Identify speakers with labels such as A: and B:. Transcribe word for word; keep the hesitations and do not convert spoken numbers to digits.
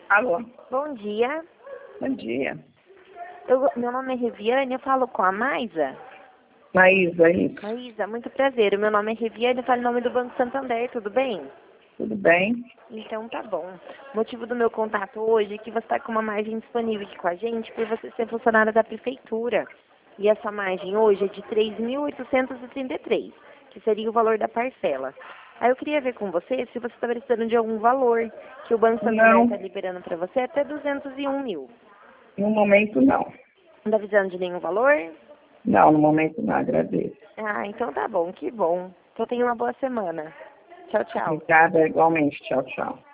A: Alô,
B: Bom dia.
A: bom dia.
B: Eu- meu nome é Reviane, eu falo com a Maisa.
A: Maísa, isso.
B: Maísa, muito prazer. O meu nome é Reviane, eu falo em nome do Banco Santander, tudo bem?
A: Tudo bem?
B: Então tá bom. O motivo do meu contato hoje é que você está com uma margem disponível aqui com a gente por você ser funcionária da prefeitura. E essa margem hoje é de três mil oitocentos e trinta e três, que seria o valor da parcela. Aí eu queria ver com você se você está precisando de algum valor, que o Banco Santander
A: Não,
B: está liberando para você até duzentos e um mil.
A: no momento não.
B: Não está precisando de nenhum valor?
A: Não, no momento não, agradeço.
B: Ah, então tá bom, que bom. Então tenha uma boa semana. Tchau, tchau.
A: Obrigada, igualmente. Tchau, tchau.